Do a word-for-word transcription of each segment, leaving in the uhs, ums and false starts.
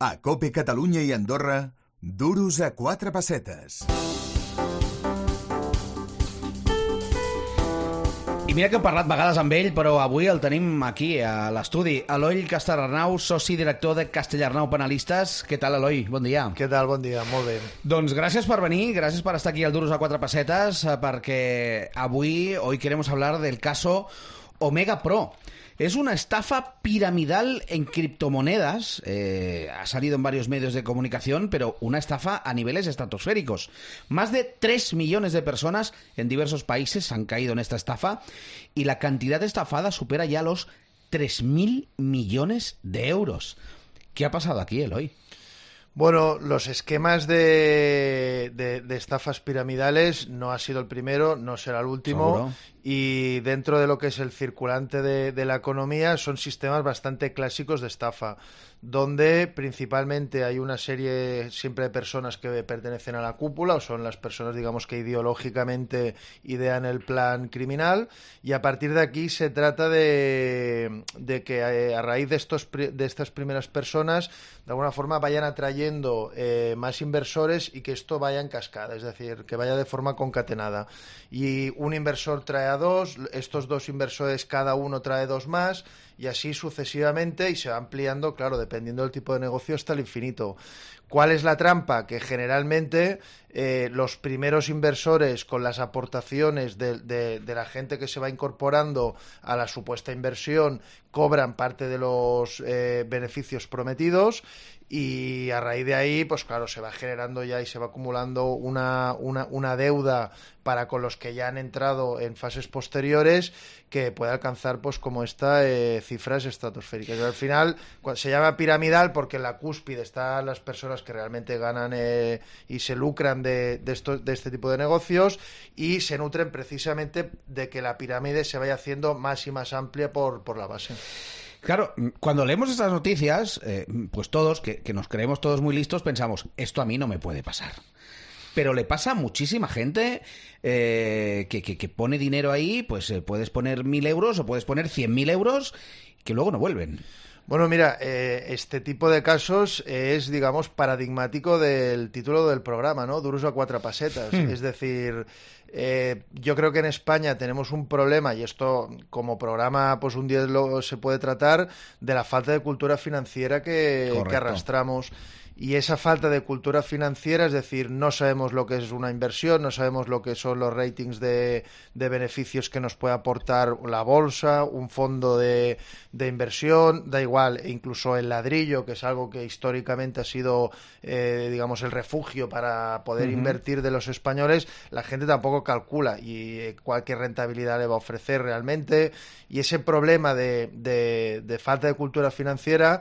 A COPE Catalunya i Andorra, duros a quatre pessetes. I mira que hem parlat vegades amb ell, però avui el tenim aquí, a l'estudi. Eloi Castelernau, soci director de Castellarnau Penalistes. Què tal, Eloi? Bon dia. Què tal? Bon dia, molt bé. Doncs gràcies per venir, gràcies per estar aquí al Duros a quatre pessetes, perquè avui, hoy queremos hablar del caso Omega Pro. Es una estafa piramidal en criptomonedas, eh, ha salido en varios medios de comunicación, pero una estafa a niveles estratosféricos. Más de tres millones de personas en diversos países han caído en esta estafa y la cantidad estafada supera ya los tres mil millones de euros. ¿Qué ha pasado aquí, Eloi? Bueno, los esquemas de, de, de estafas piramidales no ha sido el primero, no será el último. ¿Seguro? Y dentro de lo que es el circulante de, de la economía son sistemas bastante clásicos de estafa, donde principalmente hay una serie siempre de personas que pertenecen a la cúpula o son las personas, digamos, que ideológicamente idean el plan criminal, y a partir de aquí se trata de, de que a raíz de, estos, de estas primeras personas de alguna forma vayan atrayendo eh, más inversores y que esto vaya en cascada, es decir, que vaya de forma concatenada. Y un inversor trae a dos, estos dos inversores cada uno trae dos más, y así sucesivamente, y se va ampliando, claro, dependiendo del tipo de negocio, hasta el infinito. ¿Cuál es la trampa? Que generalmente eh, los primeros inversores, con las aportaciones de, de, de la gente que se va incorporando a la supuesta inversión, cobran parte de los eh, beneficios prometidos, y a raíz de ahí, pues claro, se va generando ya y se va acumulando una, una, una deuda para con los que ya han entrado en fases posteriores, que puede alcanzar, pues como esta, eh, cifras estratosféricas. Al final se llama piramidal porque en la cúspide están las personas que realmente ganan eh, y se lucran de, de, esto, de este tipo de negocios, y se nutren precisamente de que la pirámide se vaya haciendo más y más amplia por, por la base. Claro, cuando leemos estas noticias, eh, pues todos, que, que nos creemos todos muy listos, pensamos, esto a mí no me puede pasar. Pero le pasa a muchísima gente eh, que, que, que pone dinero ahí, pues eh, puedes poner mil euros o puedes poner cien mil euros que luego no vuelven. Bueno, mira, eh, este tipo de casos es, digamos, paradigmático del título del programa, ¿no? Duros a cuatro pesetas. Hmm. Es decir, eh, yo creo que en España tenemos un problema, y esto como programa pues un día lo, se puede tratar, de la falta de cultura financiera que, que arrastramos. Y esa falta de cultura financiera, es decir, no sabemos lo que es una inversión, no sabemos lo que son los ratings de, de beneficios que nos puede aportar la bolsa, un fondo de, de inversión, da igual, e incluso el ladrillo, que es algo que históricamente ha sido, eh, digamos, el refugio para poder uh-huh. invertir de los españoles. La gente tampoco calcula y eh, cualquier rentabilidad le va a ofrecer realmente, y ese problema de, de, de falta de cultura financiera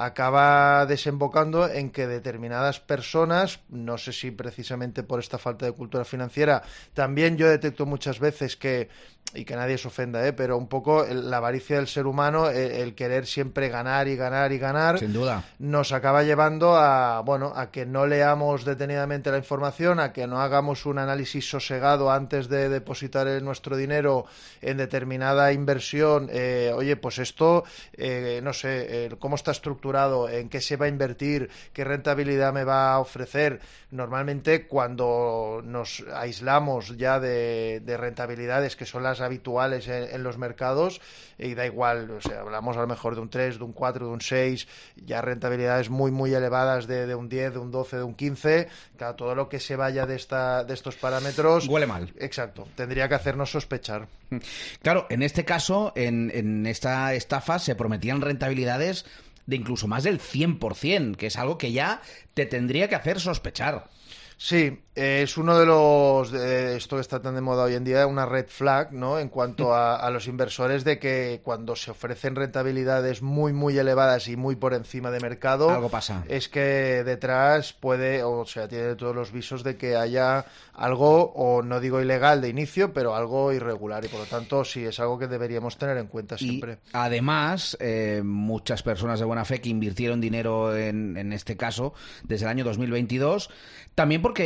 acaba desembocando en que determinadas personas, no sé si precisamente por esta falta de cultura financiera, también yo detecto muchas veces que, y que nadie se ofenda, ¿eh? pero un poco el, la avaricia del ser humano, el, el querer siempre ganar y ganar y ganar, sin duda, nos acaba llevando a, bueno, a que no leamos detenidamente la información, a que no hagamos un análisis sosegado antes de depositar nuestro dinero en determinada inversión. Eh, oye, pues esto, eh, no sé, eh, cómo está estructurado, en qué se va a invertir, qué rentabilidad me va a ofrecer. Normalmente, cuando nos aislamos ya de, de rentabilidades que son las habituales en, en los mercados, y da igual, o sea, hablamos a lo mejor de un tres, de un cuatro, de un seis, ya rentabilidades muy muy elevadas de, de un diez, de un doce, de un quince, claro, todo lo que se vaya de esta de estos parámetros huele mal. Exacto, tendría que hacernos sospechar. Claro, en este caso, en, en esta estafa se prometían rentabilidades de incluso más del cien por ciento, que es algo que ya te tendría que hacer sospechar. Sí, eh, es uno de los, de esto que está tan de moda hoy en día, una red flag, ¿no? En cuanto a, a los inversores, de que cuando se ofrecen rentabilidades muy, muy elevadas y muy por encima de mercado, algo pasa. Es que detrás puede, o sea, tiene todos los visos de que haya algo, o no digo ilegal de inicio, pero algo irregular, y por lo tanto sí, es algo que deberíamos tener en cuenta siempre. Y además, eh, muchas personas de buena fe que invirtieron dinero en, en este caso desde el año dos mil veintidós, también porque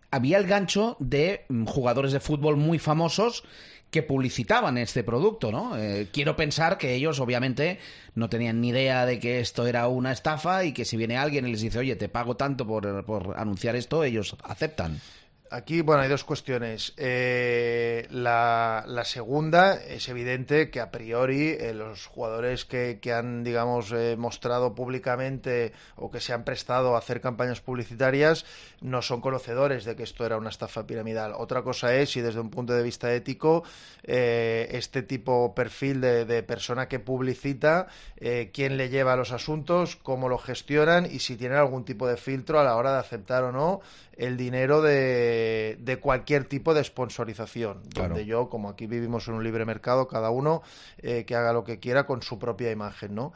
había el gancho de jugadores de fútbol muy famosos que publicitaban este producto, ¿no? Eh, quiero pensar que ellos, obviamente, no tenían ni idea de que esto era una estafa y que si viene alguien y les dice, oye, te pago tanto por, por anunciar esto, ellos aceptan. Aquí, bueno, hay dos cuestiones. Eh, la, la segunda, es evidente que a priori eh, los jugadores que, que han, digamos, eh, mostrado públicamente o que se han prestado a hacer campañas publicitarias no son conocedores de que esto era una estafa piramidal. Otra cosa es si desde un punto de vista ético eh, este tipo perfil de, de persona que publicita, eh, quién le lleva los asuntos, cómo lo gestionan y si tienen algún tipo de filtro a la hora de aceptar o no el dinero de, de cualquier tipo de sponsorización, claro. Donde yo, como aquí vivimos en un libre mercado, cada uno eh, que haga lo que quiera con su propia imagen, ¿no?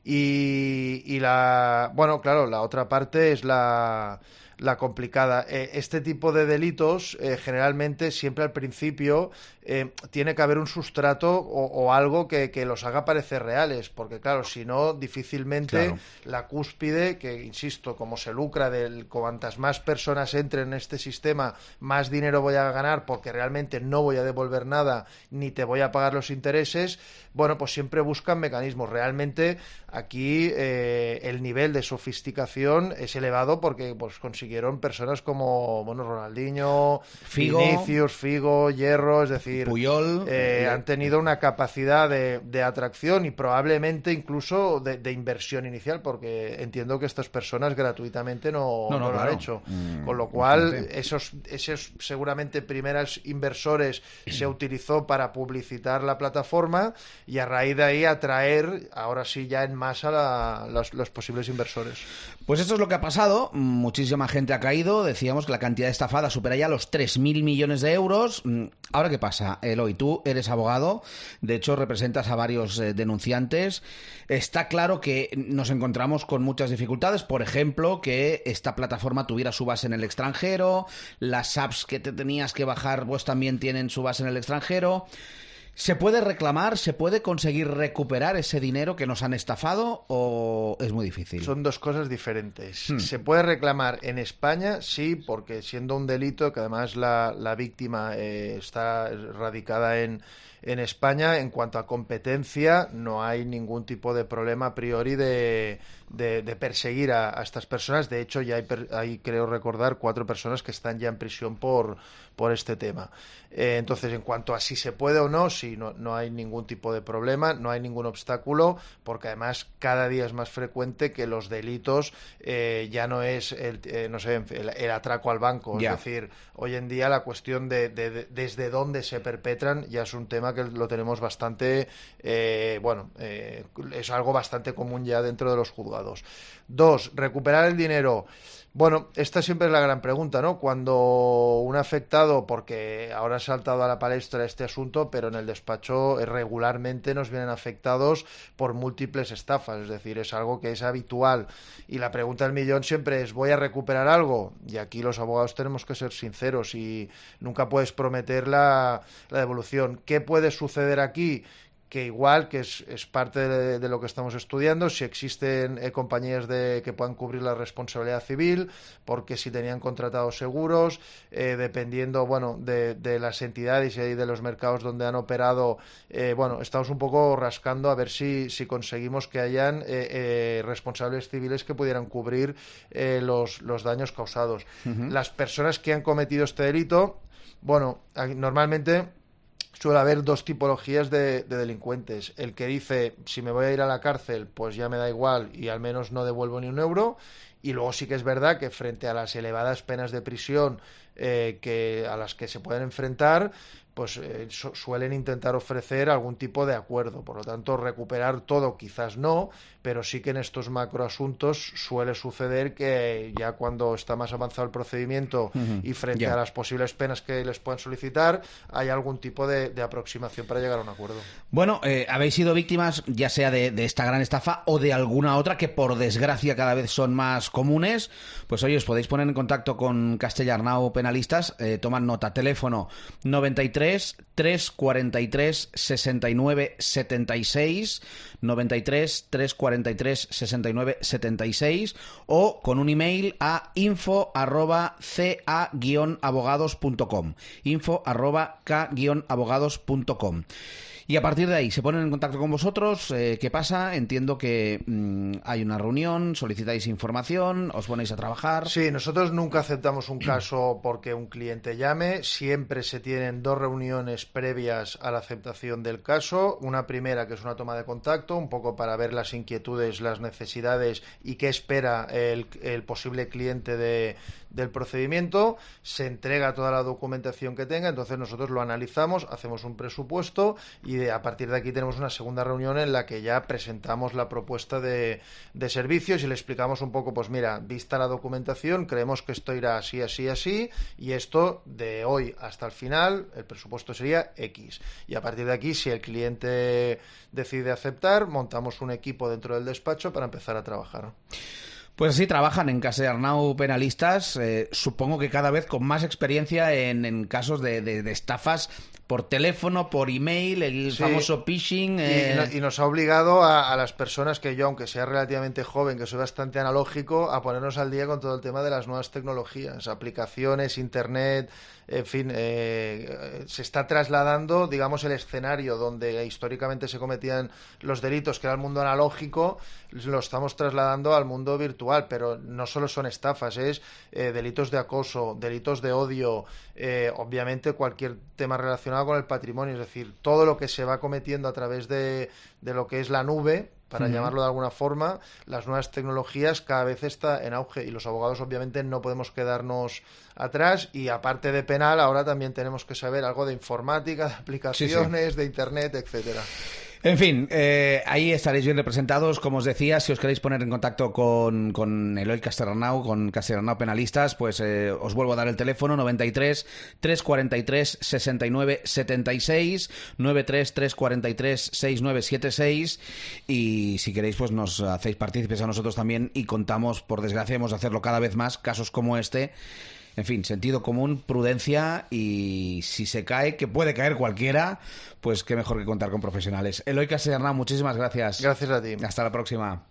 Y, y la, bueno, claro, la otra parte es la, la complicada. Eh, este tipo de delitos, eh, generalmente, siempre al principio, eh, tiene que haber un sustrato o, o algo que, que los haga parecer reales, porque claro, si no, difícilmente claro. La cúspide, que insisto, como se lucra del cuantas más personas entren en este sistema, más dinero voy a ganar porque realmente no voy a devolver nada ni te voy a pagar los intereses, bueno, pues siempre buscan mecanismos. Realmente aquí eh, el nivel de sofisticación es elevado porque pues consiguieron personas como, bueno, Ronaldinho, Figo, Vinicius, Figo, Hierro, es decir, Puyol, eh, han tenido una capacidad de, de atracción y probablemente incluso de, de inversión inicial, porque entiendo que estas personas gratuitamente no, no, no, no lo claro. han hecho. Mm, Con lo cual, bastante. esos, esos seguramente primeros inversores se utilizó para publicitar la plataforma y a raíz de ahí atraer, ahora sí ya en masa, la, los, los posibles inversores. Pues esto es lo que ha pasado. Muchísima gente ha caído. Decíamos que la cantidad de estafada supera ya los tres mil millones de euros. ¿Ahora qué pasa, Eloy? Tú eres abogado, de hecho representas a varios eh, denunciantes. Está claro que nos encontramos con muchas dificultades. Por ejemplo, que esta plataforma tuviera su base en el extranjero. Las apps que te tenías que bajar pues también tienen su base en el extranjero. ¿Se puede reclamar? ¿Se puede conseguir recuperar ese dinero que nos han estafado o es muy difícil? Son dos cosas diferentes. Hmm. ¿Se puede reclamar en España? Sí, porque siendo un delito que además la, la víctima eh, está radicada en, en España, en cuanto a competencia, no hay ningún tipo de problema a priori de, de, de perseguir a, a estas personas. De hecho, ya hay, hay, creo recordar, cuatro personas que están ya en prisión por, por este tema. Eh, entonces, en cuanto a si se puede o no, sí, no, no hay ningún tipo de problema, no hay ningún obstáculo, porque además cada día es más frecuente que los delitos eh, ya no es el, eh, no sé, el, el atraco al banco. Yeah. Es decir, hoy en día la cuestión de, de, de desde dónde se perpetran ya es un tema que lo tenemos bastante, eh, bueno, eh, es algo bastante común ya dentro de los juzgados. Dos, recuperar el dinero. Bueno, esta siempre es la gran pregunta, ¿no? Cuando un afectado, porque ahora ha saltado a la palestra este asunto, pero en el despacho regularmente nos vienen afectados por múltiples estafas, es decir, es algo que es habitual. Y la pregunta del millón siempre es, ¿voy a recuperar algo? Y aquí los abogados tenemos que ser sinceros y nunca puedes prometer la, la devolución. ¿Qué puede suceder aquí? Que igual, que es, es parte de, de lo que estamos estudiando, si existen eh, compañías de, que puedan cubrir la responsabilidad civil, porque si tenían contratados seguros, eh, dependiendo, bueno, de, de las entidades y de los mercados donde han operado, eh, bueno, estamos un poco rascando a ver si, si conseguimos que hayan eh, eh, responsables civiles que pudieran cubrir eh, los, los daños causados. Uh-huh. Las personas que han cometido este delito, bueno, normalmente suele haber dos tipologías de, de delincuentes. El que dice, si me voy a ir a la cárcel, pues ya me da igual y al menos no devuelvo ni un euro. Y luego sí que es verdad que frente a las elevadas penas de prisión eh, que, a las que se pueden enfrentar, pues eh, su- suelen intentar ofrecer algún tipo de acuerdo. Por lo tanto, recuperar todo quizás no, pero sí que en estos macroasuntos suele suceder que ya cuando está más avanzado el procedimiento uh-huh. y frente yeah. a las posibles penas que les puedan solicitar, hay algún tipo de, de aproximación para llegar a un acuerdo. Bueno, eh, habéis sido víctimas ya sea de, de esta gran estafa o de alguna otra que por desgracia cada vez son más comunes, pues oye, os podéis poner en contacto con Castellarnau Penalistas, eh, toman nota, teléfono noventa y tres, trescientos cuarenta y tres, sesenta y nueve setenta y seis, noventa y tres, trescientos cuarenta y tres, sesenta y nueve setenta y seis, o con un email a info arroba ca guion abogados punto com, info arroba ca guion abogados punto com. Y a partir de ahí se ponen en contacto con vosotros. Eh, ¿Qué pasa? Entiendo que mmm, hay una reunión, solicitáis información, os ponéis a trabajar. Sí, nosotros nunca aceptamos un caso porque un cliente llame. Siempre se tienen dos reuniones previas a la aceptación del caso. Una primera, que es una toma de contacto, un poco para ver las inquietudes, las necesidades y qué espera el, el posible cliente de, del procedimiento. Se entrega toda la documentación que tenga, entonces nosotros lo analizamos, hacemos un presupuesto y de, a partir de aquí tenemos una segunda reunión en la que ya presentamos la propuesta de, de servicios y le explicamos un poco, pues mira, vista la documentación, creemos que esto irá así, así, así, y esto de hoy hasta el final, el presupuesto sería X. Y a partir de aquí, si el cliente decide aceptar, montamos un equipo dentro del despacho para empezar a trabajar. Pues así trabajan en Castellarnau Penalistas, eh, supongo que cada vez con más experiencia en, en casos de, de, de estafas por teléfono, por email, el sí. famoso phishing. Eh... Y, no, y nos ha obligado a, a las personas que yo, aunque sea relativamente joven, que soy bastante analógico, a ponernos al día con todo el tema de las nuevas tecnologías, aplicaciones, internet, en fin, eh, se está trasladando, digamos, el escenario donde históricamente se cometían los delitos, que era el mundo analógico, lo estamos trasladando al mundo virtual, pero no solo son estafas, es eh, delitos de acoso, delitos de odio, eh, obviamente cualquier tema relacionado con el patrimonio, es decir, todo lo que se va cometiendo a través de, de lo que es la nube, para uh-huh. llamarlo de alguna forma, las nuevas tecnologías cada vez está en auge y los abogados obviamente no podemos quedarnos atrás y aparte de penal ahora también tenemos que saber algo de informática, de aplicaciones, sí, sí. de internet, etcétera. En fin, eh, ahí estaréis bien representados, como os decía, si os queréis poner en contacto con, con Eloy Castellarnau, con Castellarnau Penalistas, pues eh, os vuelvo a dar el teléfono noventa y tres, trescientos cuarenta y tres, sesenta y nueve setenta y seis, noventa y tres, trescientos cuarenta y tres, sesenta y nueve setenta y seis y si queréis pues nos hacéis partícipes a nosotros también y contamos, por desgracia hemos de hacerlo cada vez más, casos como este. En fin, sentido común, prudencia y si se cae, que puede caer cualquiera, pues qué mejor que contar con profesionales. Eloy Castellarnau, muchísimas gracias. Gracias a ti. Hasta la próxima.